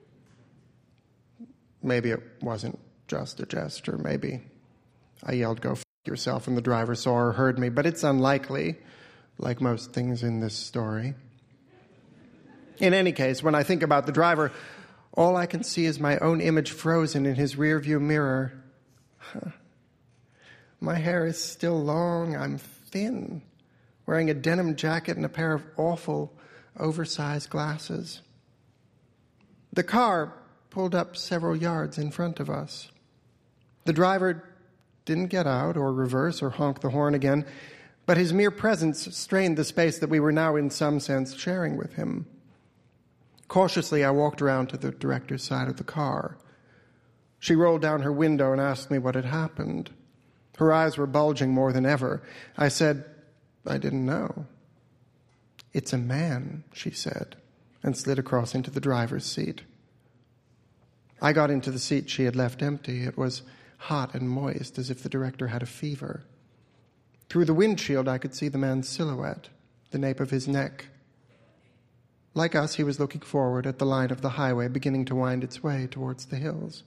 Maybe it wasn't just a gesture. Maybe I yelled, "Go f*** yourself," and the driver saw or heard me, but it's unlikely, like most things in this story. In any case, when I think about the driver, all I can see is my own image frozen in his rearview mirror. Huh. My hair is still long. I'm thin, wearing a denim jacket and a pair of awful, oversized glasses. The car pulled up several yards in front of us. The driver didn't get out or reverse or honk the horn again, but his mere presence strained the space that we were now in some sense sharing with him. Cautiously, I walked around to the director's side of the car. She rolled down her window and asked me what had happened. Her eyes were bulging more than ever. I said, "I didn't know." "It's a man," she said, and slid across into the driver's seat. I got into the seat she had left empty. It was hot and moist, as if the director had a fever. Through the windshield, I could see the man's silhouette, the nape of his neck. Like us, he was looking forward at the line of the highway beginning to wind its way towards the hills.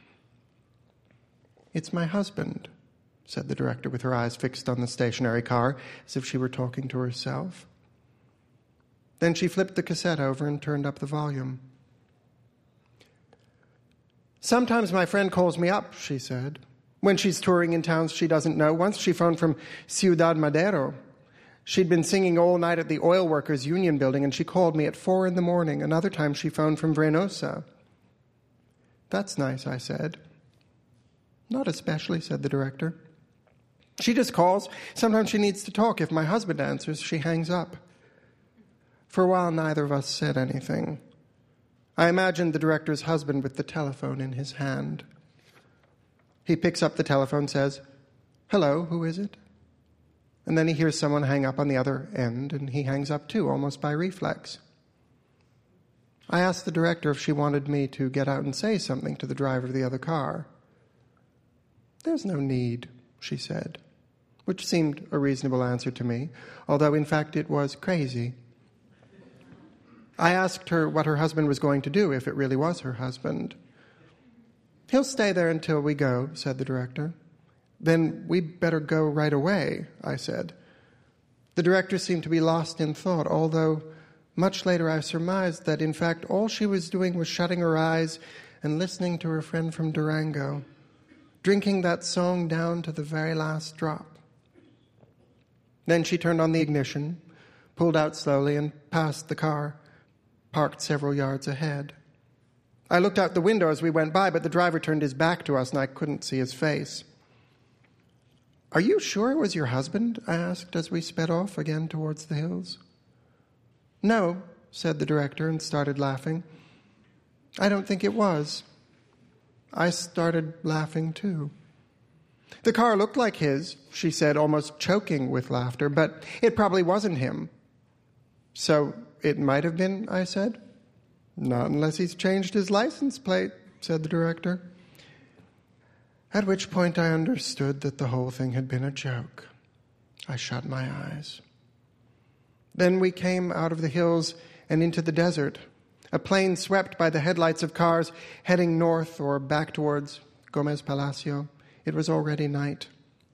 "It's my husband," said the director with her eyes fixed on the stationary car, as if she were talking to herself. Then she flipped the cassette over and turned up the volume. "Sometimes my friend calls me up," she said, "when she's touring in towns she doesn't know. Once she phoned from Ciudad Madero. She'd been singing all night at the Oil Workers Union building, and she called me at four in the morning. Another time she phoned from Reynosa." "That's nice," I said. "Not especially," said the director. She just calls. Sometimes she needs to talk. If my husband answers, she hangs up. For a while, neither of us said anything. I imagined the director's husband with the telephone in his hand. He picks up the telephone, says, "Hello, who is it?" And then he hears someone hang up on the other end, and he hangs up too, almost by reflex. I asked the director if she wanted me to get out and say something to the driver of the other car. "There's no need," she said, which seemed a reasonable answer to me, although in fact it was crazy. I asked her what her husband was going to do, if it really was her husband. "He'll stay there until we go," said the director. "Then we'd better go right away," I said. The director seemed to be lost in thought, although much later I surmised that, in fact, all she was doing was shutting her eyes and listening to her friend from Durango, drinking that song down to the very last drop. Then she turned on the ignition, pulled out slowly, and passed the car, parked several yards ahead. I looked out the window as we went by, but the driver turned his back to us, and I couldn't see his face. "Are you sure it was your husband?" I asked as we sped off again towards the hills. "No," said the director, and started laughing. "I don't think it was." I started laughing too. "The car looked like his," she said, almost choking with laughter, "but it probably wasn't him." "So it might have been," I said. "Not unless he's changed his license plate," said the director. At which point I understood that the whole thing had been a joke. I shut my eyes. Then we came out of the hills and into the desert, a plain swept by the headlights of cars heading north or back towards Gomez Palacio. It was already night.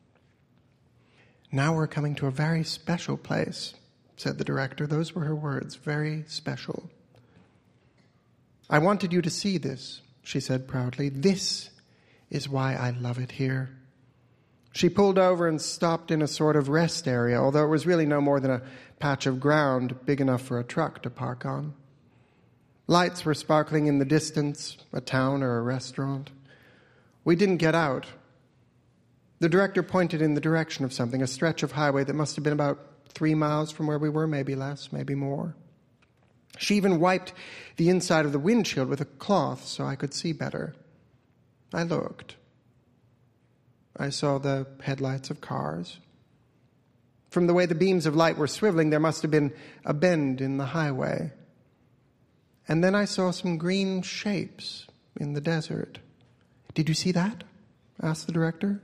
"Now we're coming to a very special place," said the director. Those were her words, very special. "I wanted you to see this," she said proudly. "This is why I love it here." She pulled over and stopped in a sort of rest area, although it was really no more than a patch of ground big enough for a truck to park on. Lights were sparkling in the distance, a town or a restaurant. We didn't get out. The director pointed in the direction of something, a stretch of highway that must have been about three miles from where we were, maybe less, maybe more. She even wiped the inside of the windshield with a cloth so I could see better. I looked. I saw the headlights of cars. From the way the beams of light were swiveling, there must have been a bend in the highway. And then I saw some green shapes in the desert. "Did you see that?" asked the director.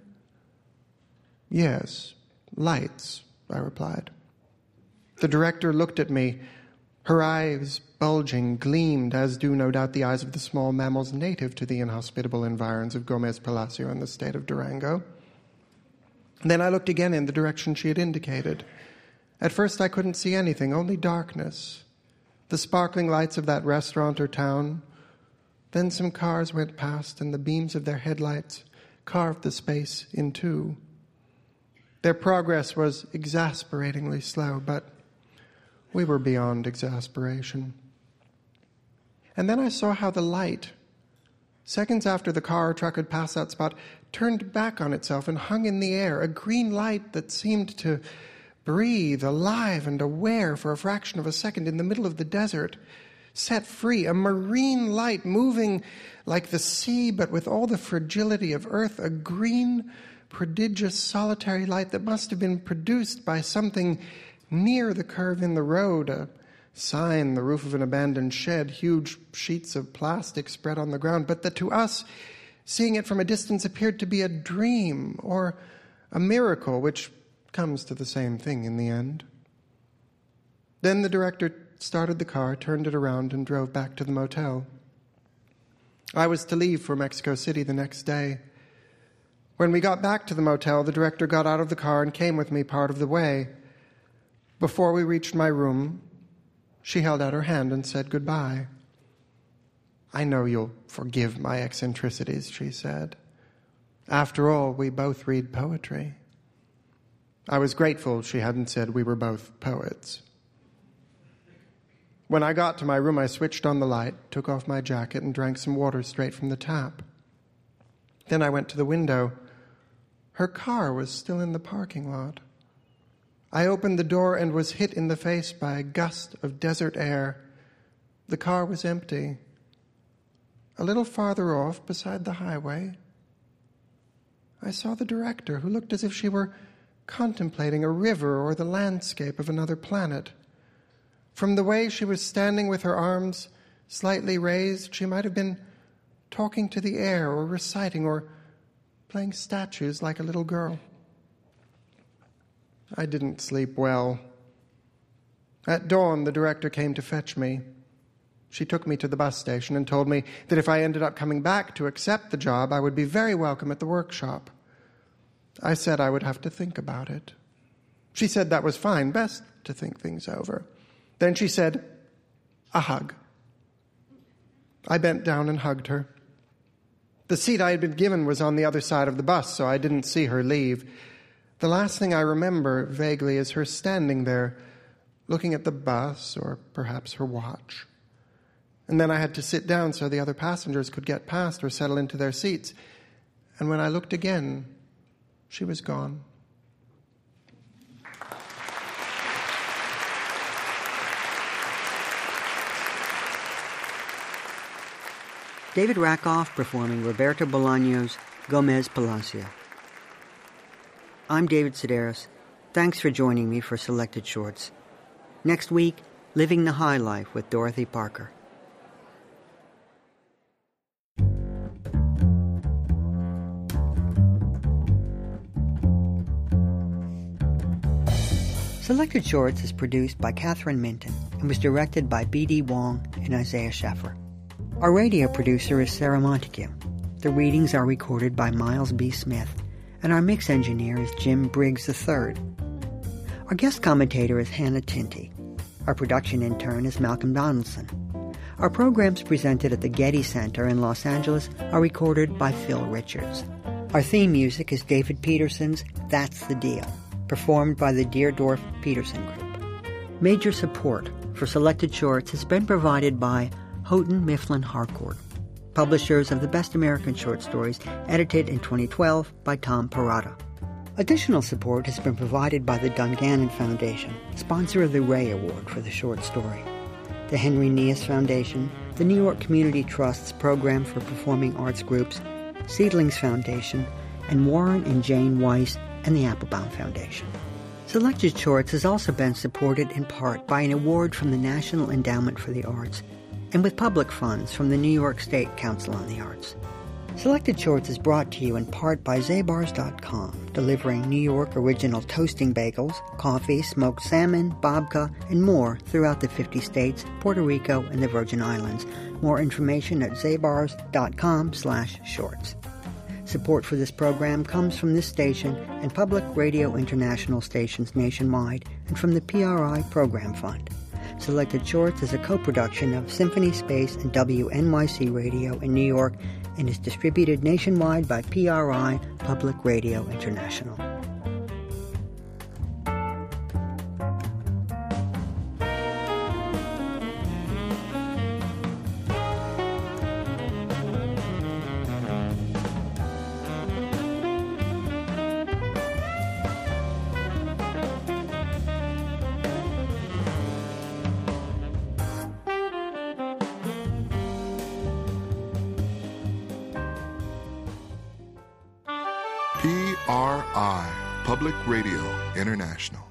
"Yes, lights," I replied. The director looked at me. Her eyes, bulging, gleamed, as do no doubt the eyes of the small mammals native to the inhospitable environs of Gomez Palacio in the state of Durango. Then I looked again in the direction she had indicated. At first I couldn't see anything, only darkness, the sparkling lights of that restaurant or town. Then some cars went past, and the beams of their headlights carved the space in two. Their progress was exasperatingly slow, but we were beyond exasperation. And then I saw how the light, seconds after the car or truck had passed that spot, turned back on itself and hung in the air, a green light that seemed to breathe, alive and aware for a fraction of a second in the middle of the desert, set free, a marine light moving like the sea, but with all the fragility of earth, a green, prodigious, solitary light that must have been produced by something near the curve in the road, a sign, the roof of an abandoned shed, huge sheets of plastic spread on the ground, but that to us, seeing it from a distance, appeared to be a dream or a miracle, which comes to the same thing in the end. Then the director started the car, turned it around, and drove back to the motel. I was to leave for Mexico City the next day. When we got back to the motel, the director got out of the car and came with me part of the way. Before we reached my room, she held out her hand and said goodbye. "I know you'll forgive my eccentricities," she said. "After all, we both read poetry." I was grateful she hadn't said we were both poets. When I got to my room, I switched on the light, took off my jacket, and drank some water straight from the tap. Then I went to the window. Her car was still in the parking lot. I opened the door and was hit in the face by a gust of desert air. The car was empty. A little farther off, beside the highway, I saw the director, who looked as if she were contemplating a river or the landscape of another planet. From the way she was standing with her arms slightly raised, she might have been talking to the air or reciting or playing statues like a little girl. I didn't sleep well. At dawn, the director came to fetch me. She took me to the bus station and told me that if I ended up coming back to accept the job, I would be very welcome at the workshop. I said I would have to think about it. She said that was fine, best to think things over. Then she said, a hug. I bent down and hugged her. The seat I had been given was on the other side of the bus, so I didn't see her leave. The last thing I remember vaguely is her standing there, looking at the bus or perhaps her watch. And then I had to sit down so the other passengers could get past or settle into their seats. And when I looked again, she was gone. David Rakoff performing Roberto Bolaño's Gomez Palacio. I'm David Sedaris. Thanks for joining me for Selected Shorts. Next week, Living the High Life with Dorothy Parker. Selected Shorts is produced by Catherine Minton and was directed by B D Wong and Isaiah Scheffer. Our radio producer is Sarah Montague. The readings are recorded by Miles B. Smith, and our mix engineer is Jim Briggs the third. Our guest commentator is Hannah Tinty. Our production intern is Malcolm Donaldson. Our programs presented at the Getty Center in Los Angeles are recorded by Phil Richards. Our theme music is David Peterson's That's the Deal, performed by the Deerdorf Peterson Group. Major support for Selected Shorts has been provided by Houghton Mifflin Harcourt, publishers of the Best American Short Stories, edited in twenty twelve by Tom Parada. Additional support has been provided by the Dungannon Foundation, sponsor of the Ray Award for the short story, the Henry Nias Foundation, the New York Community Trust's Program for Performing Arts Groups, Seedlings Foundation, and Warren and Jane Weiss and the Applebaum Foundation. Selected Shorts has also been supported in part by an award from the National Endowment for the Arts and with public funds from the New York State Council on the Arts. Selected Shorts is brought to you in part by Zabars dot com, delivering New York original toasting bagels, coffee, smoked salmon, babka, and more throughout the fifty states, Puerto Rico, and the Virgin Islands. More information at zabars dot com slash shorts. Support for this program comes from this station and Public Radio International stations nationwide and from the P R I Program Fund. Selected Shorts is a co-production of Symphony Space and W N Y C Radio in New York and is distributed nationwide by P R I Public Radio International. P R I, Public Radio International.